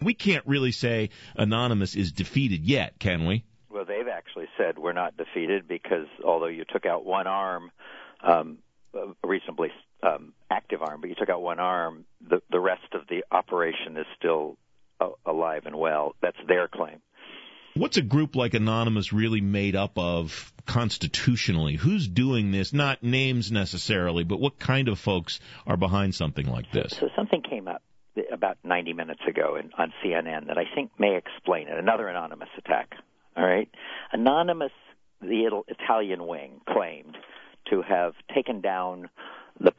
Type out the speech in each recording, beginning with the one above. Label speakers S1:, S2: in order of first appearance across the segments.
S1: we can't really say Anonymous is defeated yet, can we?
S2: Well, they've actually said we're not defeated because although you took out one arm, a reasonably active arm, but you took out one arm, the rest of the operation is still alive and well. That's their claim.
S1: What's a group like Anonymous really made up of constitutionally? Who's doing this? Not names necessarily, but what kind of folks are behind something like this?
S2: So something came up about 90 minutes ago on CNN that I think may explain it. Another Anonymous attack. All right? Anonymous, the Italian wing, claimed to have taken down the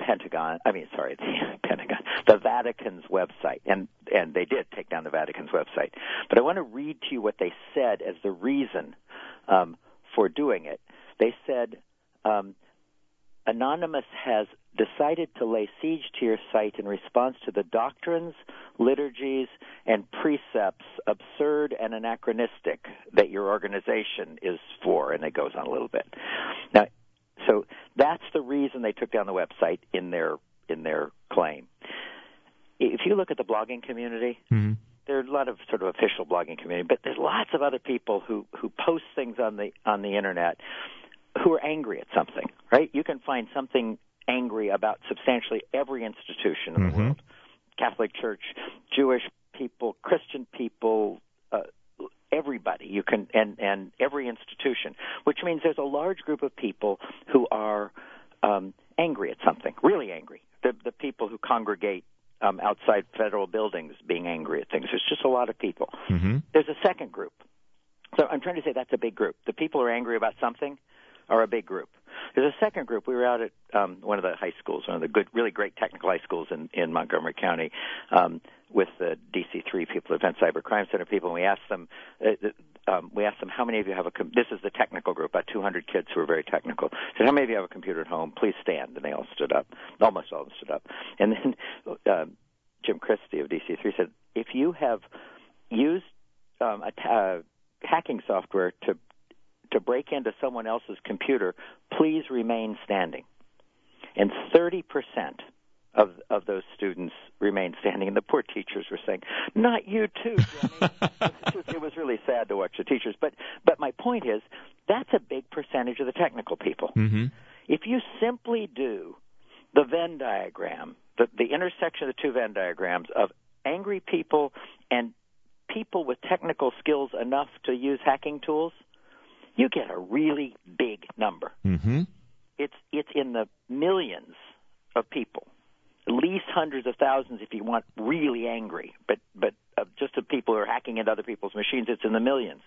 S2: Vatican's website, and they did take down the Vatican's website. But I want to read to you what they said as the reason for doing it. They said, Anonymous has decided to lay siege to your site in response to the doctrines, liturgies, and precepts, absurd and anachronistic, that your organization is for, and it goes on a little bit. Now, so that's the reason they took down the website in their claim. If you look at the blogging community,
S1: mm-hmm.
S2: there are a lot of sort of official blogging community, but there's lots of other people who post things on the internet who are angry at something, right? You can find something angry about substantially every institution in the
S1: mm-hmm.
S2: world. Catholic Church, Jewish people, Christian people, everybody. You can and every institution, which means there's a large group of people who are angry at something, really angry. The people who congregate outside federal buildings being angry at things. There's just a lot of people.
S1: Mm-hmm.
S2: There's a second group. So I'm trying to say that's a big group. The people who are angry about something are a big group. There's a second group. We were out at one of the high schools, one of the good, really great technical high schools in Montgomery County, with the DC3 people, Advanced Cyber Crime Center people, and we asked them how many of you have this is the technical group, about 200 kids who are very technical. Said, how many of you have a computer at home? Please stand. And they all stood up. Almost all of them stood up. And then Jim Christie of DC3 said, if you have used hacking software to break into someone else's computer, please remain standing. And 30% of those students remained standing, and the poor teachers were saying, not you too, Jimmy. It was really sad to watch the teachers. But my point is, that's a big percentage of the technical people.
S1: Mm-hmm.
S2: If you simply do the Venn diagram, the intersection of the two Venn diagrams of angry people and people with technical skills enough to use hacking tools, you get a really big number.
S1: Mm-hmm.
S2: It's in the millions of people, at least hundreds of thousands if you want really angry. But just the people who are hacking into other people's machines, it's in the millions.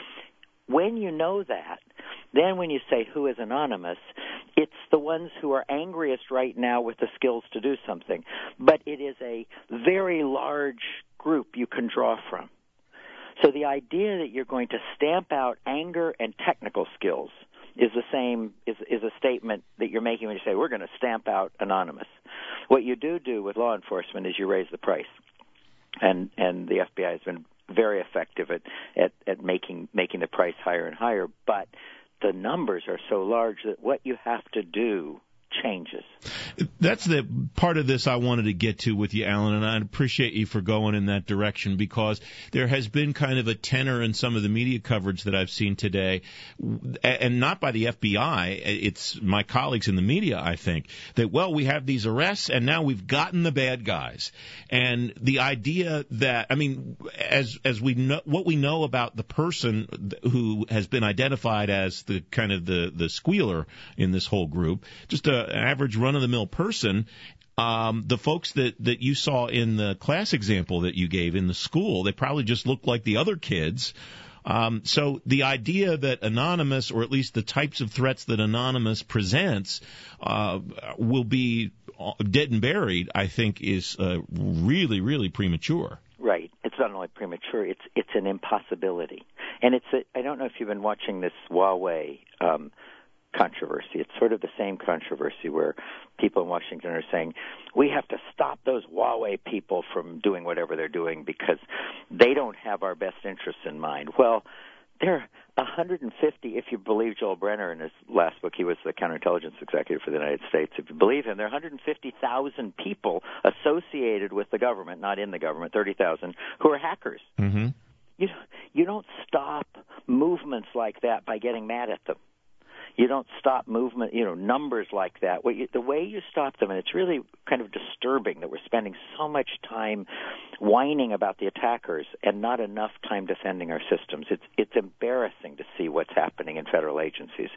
S2: When you know that, then when you say who is anonymous, it's the ones who are angriest right now with the skills to do something. But it is a very large group you can draw from. So the idea that you're going to stamp out anger and technical skills is the same, is a statement that you're making when you say, we're going to stamp out anonymous. What you do with law enforcement is you raise the price. And the FBI has been very effective at making the price higher and higher, but the numbers are so large that what you have to do changes.
S1: That's the part of this I wanted to get to with you, Alan, and I appreciate you for going in that direction, because there has been kind of a tenor in some of the media coverage that I've seen today, and not by the FBI, it's my colleagues in the media, I think, that, well, we have these arrests and now we've gotten the bad guys. And the idea that, I mean, as we know, what we know about the person who has been identified as the kind of the squealer in this whole group, just an average run-of-the-mill person, the folks that you saw in the class example that you gave in the school, they probably just look like the other kids. So the idea that Anonymous, or at least the types of threats that Anonymous presents, will be dead and buried, I think is really, really premature.
S2: Right. It's not only premature, it's an impossibility. And I don't know if you've been watching this Huawei controversy. It's sort of the same controversy where people in Washington are saying, we have to stop those Huawei people from doing whatever they're doing because they don't have our best interests in mind. Well, There are 150, if you believe Joel Brenner in his last book, he was the counterintelligence executive for the United States. If you believe him, there are 150,000 people associated with the government, not in the government, 30,000, who are hackers.
S1: Mm-hmm.
S2: You don't stop movements like that by getting mad at them. You don't stop movement, numbers like that. The way you stop them, and it's really kind of disturbing that we're spending so much time whining about the attackers and not enough time defending our systems. It's embarrassing to see what's happening in federal agencies.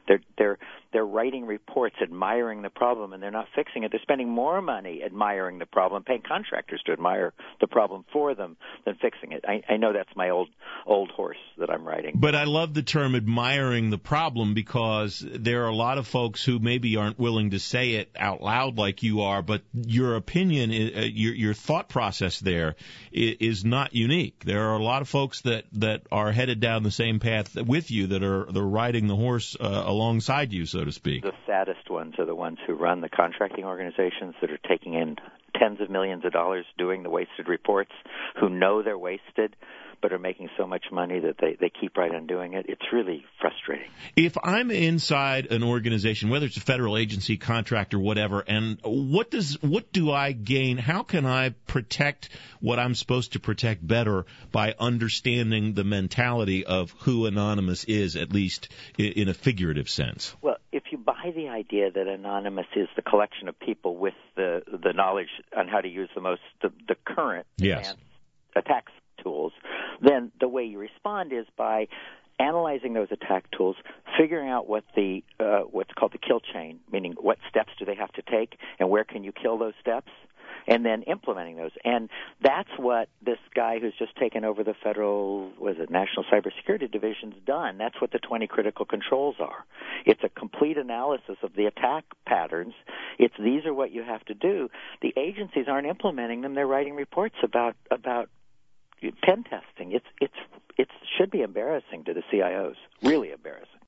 S2: They're writing reports admiring the problem, and they're not fixing it. They're spending more money admiring the problem, paying contractors to admire the problem for them than fixing it. I know that's my old horse that I'm riding.
S1: But I love the term admiring the problem, because there are a lot of folks who maybe aren't willing to say it out loud like you are, but your opinion, your thought process there is not unique. There are a lot of folks that are headed down the same path with you, that are riding the horse alongside you, so to speak.
S2: The saddest ones are the ones who run the contracting organizations that are taking in tens of millions of dollars doing the wasted reports, who know they're wasted, but are making so much money that they keep right on doing it. It's really frustrating.
S1: If I'm inside an organization, whether it's a federal agency, contractor, whatever, and what do I gain? How can I protect what I'm supposed to protect better by understanding the mentality of who Anonymous is, at least in a figurative sense?
S2: Well, if you buy the idea that Anonymous is the collection of people with the knowledge on how to use the current
S1: yes.
S2: attack tools, then the way you respond is by analyzing those attack tools, figuring out what what's called the kill chain, meaning what steps do they have to take and where can you kill those steps, and then implementing those. And that's what this guy who's just taken over the federal, National Cybersecurity Division's done. That's what the 20 critical controls are. It's a complete analysis of the attack patterns. These are what you have to do. The agencies aren't implementing them. They're writing reports about pen testing. It should be embarrassing to the CIOs, really embarrassing.